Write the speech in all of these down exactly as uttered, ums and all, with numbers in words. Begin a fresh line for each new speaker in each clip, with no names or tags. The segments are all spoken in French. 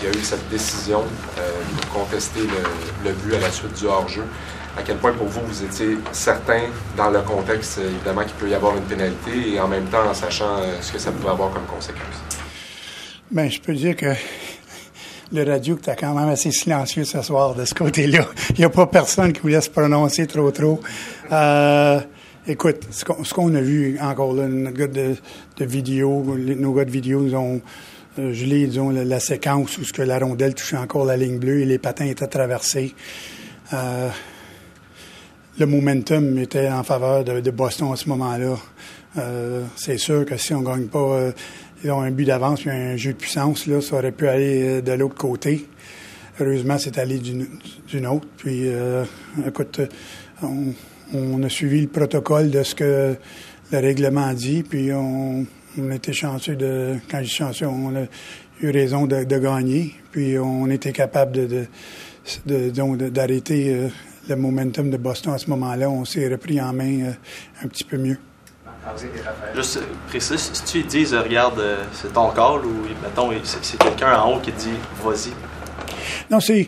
il y a eu cette décision euh, de contester le, le but à la suite du hors-jeu. À quel point, pour vous, vous étiez certain, dans le contexte, évidemment, qu'il peut y avoir une pénalité, et en même temps, en sachant euh, ce que ça pouvait avoir comme conséquence?
Bien, je peux dire que le radio était quand même assez silencieux ce soir de ce côté-là. Il n'y a pas personne qui voulait se prononcer trop, trop. Euh, écoute, ce qu'on, ce qu'on a vu encore là, notre gars de, de vidéo, nos gars de vidéo nous ont euh, gelé, disons, la, la séquence où ce que la rondelle touchait encore la ligne bleue et les patins étaient traversés. Euh, Le momentum était en faveur de, de Boston à ce moment-là. Euh, c'est sûr que si on ne gagne pas, euh, ils ont un but d'avance puis un jeu de puissance, là, ça aurait pu aller de l'autre côté. Heureusement, c'est allé d'une, d'une autre. Puis, euh, écoute, on, on a suivi le protocole de ce que le règlement dit, puis on, on a été chanceux de... Quand je dis chanceux, on a eu raison de, de gagner, puis on était capable de, de, de, de, de d'arrêter... Euh, le momentum de Boston à ce moment-là, on s'est repris en main euh, un petit peu mieux.
Juste précis, si tu dis, regarde, c'est ton call ou, mettons, c'est, c'est quelqu'un en haut qui dit, vas-y?
Non, c'est...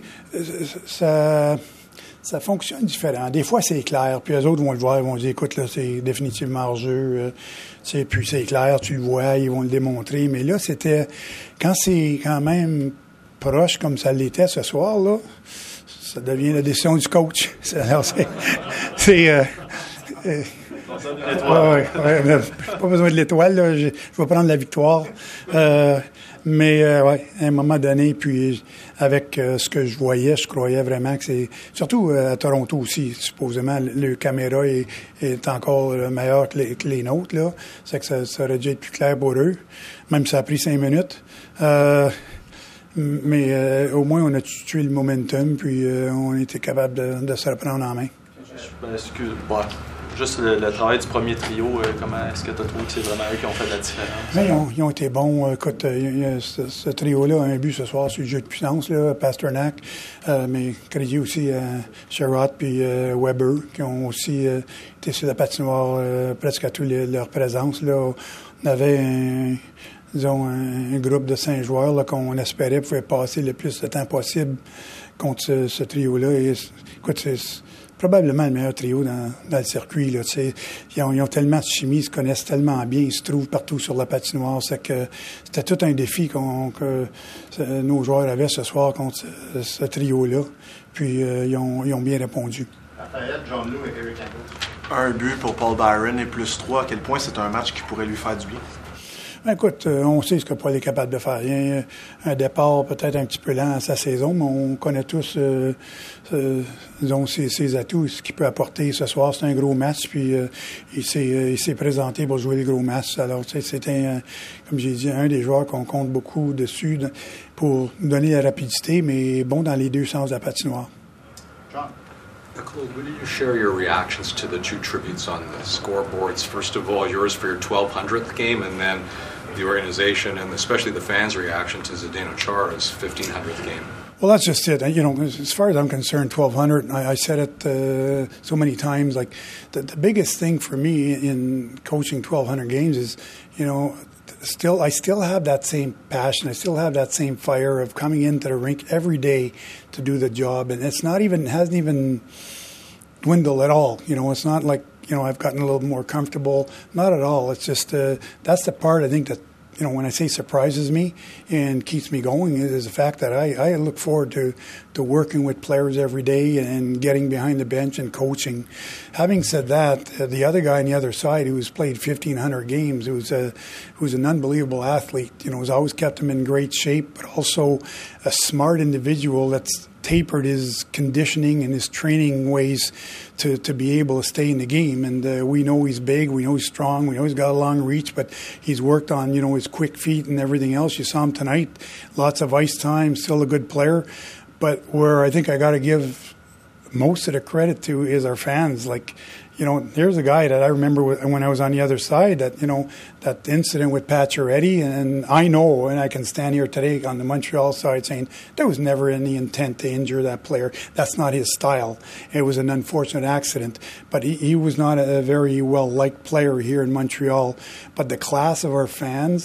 Ça, ça fonctionne différent. Des fois, c'est clair, puis eux autres vont le voir, ils vont dire, écoute, là, c'est définitivement hors-jeu, euh, tu sais, puis c'est clair, tu le vois, ils vont le démontrer. Mais là, c'était... Quand c'est quand même proche comme ça l'était ce soir, là, ça devient la décision du coach. C'est... c'est, c'est euh, euh, ouais, ouais, ouais, pas besoin de l'étoile, là. Je, je vais prendre la victoire. Euh, mais, euh, ouais, à un moment donné, puis avec euh, ce que je voyais, je croyais vraiment que c'est... Surtout euh, à Toronto aussi, supposément, le, le caméra est, est encore meilleur que les, que les nôtres, là. C'est que ça, ça aurait dû être plus clair pour eux, même si ça a pris cinq minutes. Euh, Mais euh, au moins, on a tué le momentum, puis euh, on était capable de, de se reprendre en main.
Ben, excuse, bon, juste le, le travail du premier trio, euh, comment est-ce que tu as trouvé que c'est vraiment eux qui ont fait la différence?
Mais ils, ont, ils ont été bons. Écoute, euh, ce, ce trio-là a un but ce soir sur le jeu de puissance, là, Pasternak, euh, mais crédit aussi à Sherrod puis euh, Weber, qui ont aussi euh, été sur la patinoire euh, presque à toute leur présence. Là. On avait un... disons, un, un groupe de cinq joueurs là, qu'on espérait pouvait passer le plus de temps possible contre ce, ce trio-là. Et, écoute, c'est, c'est probablement le meilleur trio dans, dans le circuit. Là, ils, ont, ils ont tellement de chimie, ils se connaissent tellement bien, ils se trouvent partout sur la patinoire. C'est que c'était tout un défi qu'on, que euh, nos joueurs avaient ce soir contre ce, ce trio-là. Puis, euh, ils, ont, ils ont bien répondu.
Raphaël, John Lou et Eric Andrews.
Un but pour Paul Byron et plus trois. À quel point c'est un match qui pourrait lui faire du bien?
Écoute, on sait ce que Paul est capable de faire. Il y a un départ peut-être un petit peu lent à sa saison, mais on connaît tous euh, euh, disons, ses, ses atouts, ce qu'il peut apporter ce soir. C'est un gros match, puis euh, il, s'est, euh, il s'est présenté pour jouer le gros match. Alors, tu sais, c'est un, comme j'ai dit, un des joueurs qu'on compte beaucoup dessus pour donner la rapidité, mais bon dans les deux sens de la patinoire.
John.
Claude, will you share your reactions to the two tributes on the scoreboards? First of all, yours for your twelve hundredth game, and then the organization and especially the fans' reaction to Zdeno Chara's fifteen hundredth game.
Well, that's just it. You know, as far as I'm concerned, twelve hundred, I, I said it uh, so many times, like the, the biggest thing for me in coaching twelve hundred games is, you know, still, I still have that same passion. I still have that same fire of coming into the rink every day to do the job. And it's not even, hasn't even dwindled at all. You know, it's not like, you know, I've gotten a little more comfortable. Not at all. It's just, uh, that's the part I think that, you know, when I say surprises me and keeps me going is the fact that I, I look forward to, to working with players every day and getting behind the bench and coaching. Having said that, uh, the other guy on the other side who's played fifteen hundred games, who's a, who's an unbelievable athlete, you know, has always kept him in great shape, but also a smart individual that's tapered his conditioning and his training ways to, to be able to stay in the game. And uh, we know he's big, we know he's strong, we know he's got a long reach, but he's worked on, you know, his quick feet and everything else. You saw him tonight, lots of ice time, still a good player. But where I think I got to give most of the credit to is our fans. Like, you know, there's a guy that I remember when I was on the other side that, you know, that incident with Pacioretty, and I know, and I can stand here today on the Montreal side saying there was never any intent to injure that player. That's not his style. It was an unfortunate accident, but he, he was not a very well-liked player here in Montreal. But the class of our fans,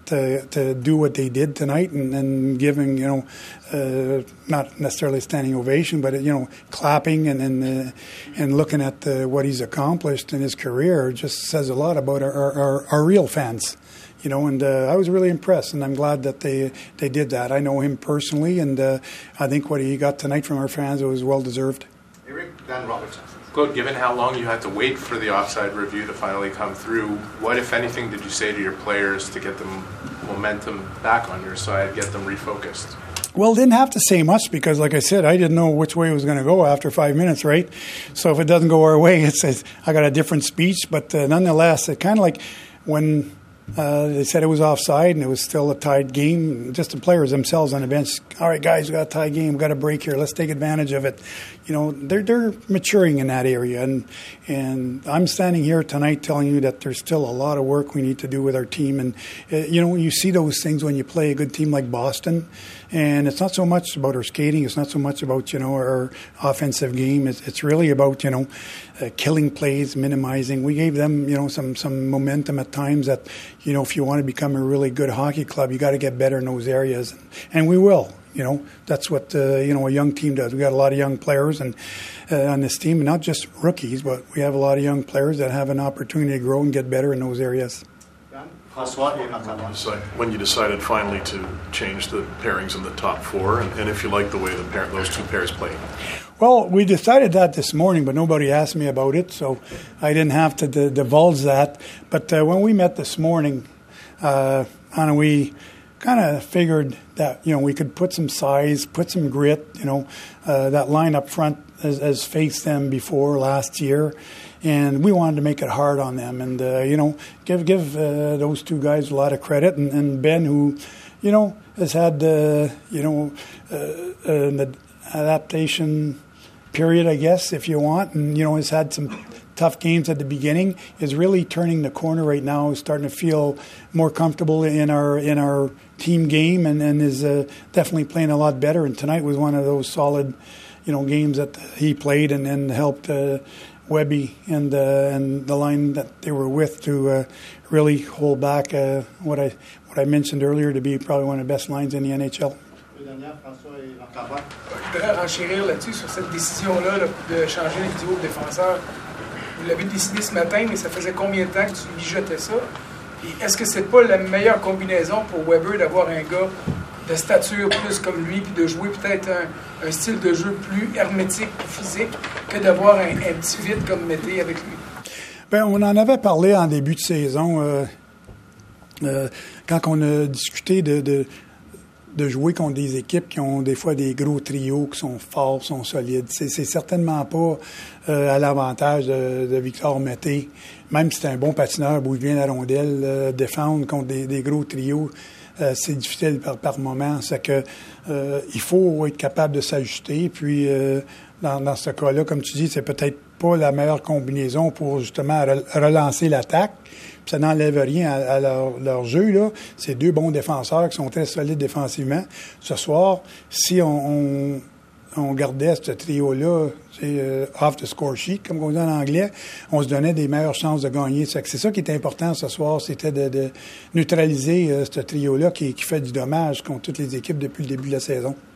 to, to do what they did tonight and, and giving, you know, uh, not necessarily a standing ovation, but, you know, clapping and and, uh, and looking at uh, what he's accomplished in his career just says a lot about our, our, our real fans. You know, and uh, I was really impressed, and I'm glad that they they did that. I know him personally, and uh, I think what he got tonight from our fans was well deserved.
Eric, Dan Robertson.
Claude, given how long you had to wait for the offside review to finally come through, what, if anything, did you say to your players to get them momentum back on your side, get them refocused?
Well, didn't have to say much because, like I said, I didn't know which way it was going to go after five minutes, right? So if it doesn't go our way, it says I got a different speech. But uh, nonetheless, it kind of like when uh, they said it was offside and it was still a tied game, just the players themselves on the bench, all right, guys, we got a tied game, we got a break here, let's take advantage of it. You know, they're they're maturing in that area, and and I'm standing here tonight telling you that there's still a lot of work we need to do with our team. And uh, you know, you see those things when you play a good team like Boston, and it's not so much about our skating, it's not so much about, you know, our offensive game. It's, it's really about, you know, uh, killing plays, minimizing. We gave them, you know, some some momentum at times that, you know, if you want to become a really good hockey club, you got to get better in those areas, and we will. You know, that's what, uh, you know, a young team does. We got a lot of young players and uh, on this team, and not just rookies, but we have a lot of young players that have an opportunity to grow and get better in those areas.
When you decided finally to change the pairings in the top four, and, and if you like the way the pair, those two pairs played?
Well, we decided that this morning, but nobody asked me about it, so I didn't have to d- divulge that. But uh, when we met this morning, uh, and we kind of figured that, you know, we could put some size, put some grit, you know, uh, that line up front has, has faced them before last year, and we wanted to make it hard on them, and, uh, you know, give give uh, those two guys a lot of credit, and, and Ben, who, you know, has had, uh, you know, uh, an adaptation period, I guess, if you want, and, you know, has had some tough games at the beginning, is really turning the corner right now, is starting to feel more comfortable in our in our team game, and, and is uh, definitely playing a lot better. And tonight was one of those solid, you know, games that he played and, and helped uh, Webby and uh, and the line that they were with to uh, really hold back uh, what I what I mentioned earlier to be probably one of the best lines in the N H L.
Je voudrais renchérir là-dessus, sur cette décision-là là, de changer le duo de défenseurs. Vous l'avez décidé ce matin, mais ça faisait combien de temps que tu mijotais ça? Puis est-ce que c'est pas la meilleure combinaison pour Weber d'avoir un gars de stature plus comme lui, puis de jouer peut-être un, un style de jeu plus hermétique, plus physique, que d'avoir un, un petit vide comme Mété avec lui?
Bien, on en avait parlé en début de saison, euh, euh, quand on a discuté de, de de jouer contre des équipes qui ont des fois des gros trios, qui sont forts, sont solides. C'est, c'est certainement pas euh, à l'avantage de, de Victor Mété. Même si c'est un bon patineur, bouge bien la rondelle, euh, défendre contre des, des gros trios, euh, c'est difficile par, par moment. C'est que euh, il faut être capable de s'ajuster. Puis euh, dans, dans ce cas-là, comme tu dis, c'est peut-être pas la meilleure combinaison pour justement re- relancer l'attaque. Puis ça n'enlève rien à, à leur, leur jeu, là. C'est deux bons défenseurs qui sont très solides défensivement. Ce soir, si on, on, on gardait ce trio-là, c'est euh, off the score sheet, comme on dit en anglais, on se donnait des meilleures chances de gagner. C'est, c'est ça qui est important ce soir, c'était de, de neutraliser euh, ce trio-là qui, qui fait du dommage contre toutes les équipes depuis le début de la saison.